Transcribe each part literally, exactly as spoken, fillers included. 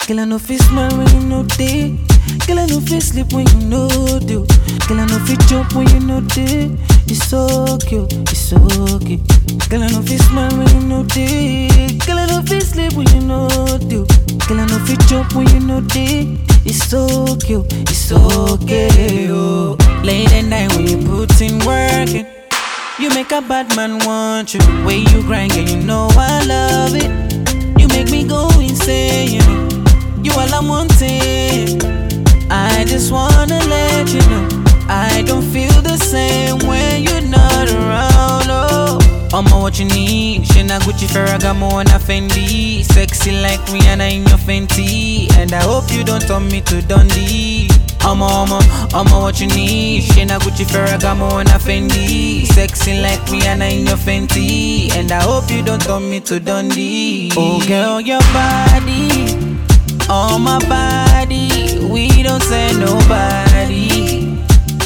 Girl, I know fit smile when you know day. Girl, I know fit sleep when you know do. Girl, I know fit jump when you know day. It's so cute, it's so cute. Girl, I know fit smile when you know day. Girl, I know fit sleep when you know do. Girl, I know fit jump when you know day. It's so cute, it's so okay, oh. Late at night when you put in working, you make a bad man want you. Way you grind, girl, you know I love it. You make me go insane, you know. You all I'm wanting. I just wanna let you know I don't feel the same when you're not around, oh. I'ma what you need. Shina Gucci, Ferragamo, and a Fendi. Sexy like Rihanna in your Fenty. And I hope you don't turn me to Dundee. I'ma, I'ma, I'ma what you need. Shina Gucci, Ferragamo, and a Fendi. Sexy like Rihanna in your Fenty. And I hope you don't turn me to Dundee. Oh girl, your body on my body, we don't say nobody,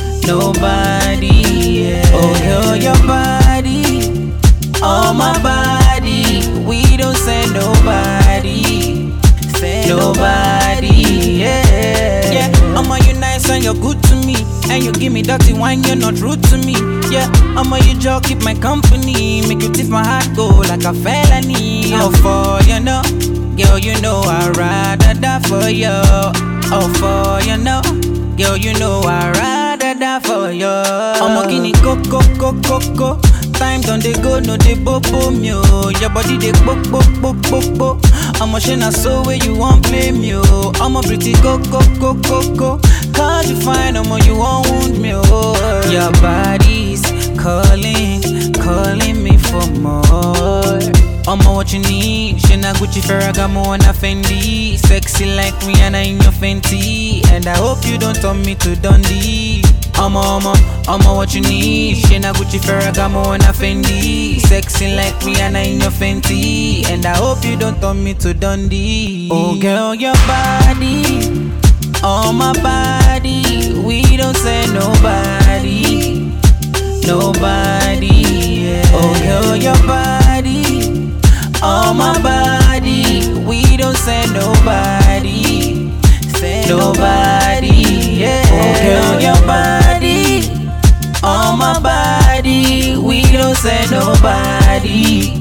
nobody, yeah. Oh girl, your body on my body, we don't say nobody, say nobody, yeah. Yeah, I'ma you nice and you're good to me, and you give me dirty wine, you're not rude to me. Yeah, I'ma you just keep my company, make you tip my heart go like a felony. Oh for you know. Girl, you know I'd rather die for you. Oh, for you know. Girl, you know I'd rather die for you. I'm a guinea coco, coco, coco. Time done they go, no they bobo me. Your body they bo bo bo bo bo. I'm a shina so where you won't blame you. I'm a pretty coco, coco, coco. Cause you fine, I'm a you won't wound me. Oh, your body's calling, calling me for more. I'ma what you need. Shina Gucci, Ferragamo, and a Fendi. Sexy like Rihanna in your Fenty. And I hope you don't turn me to Dundee. I'ma, I'ma, I'ma what you need. Shina Gucci, Ferragamo, and a Fendi. Sexy like Rihanna in your Fenty. And I hope you don't turn me to Dundee. Oh girl, your body on my body, we don't say nobody, nobody, yeah. Oh girl, your body on my body, we don't say nobody, say nobody, yeah. Oh girl, your body on my body, we don't say nobody,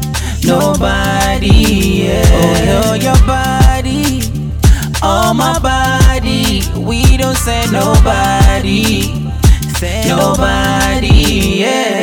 nobody, yeah. Oh girl, your body on my body, we don't say nobody, say nobody, yeah.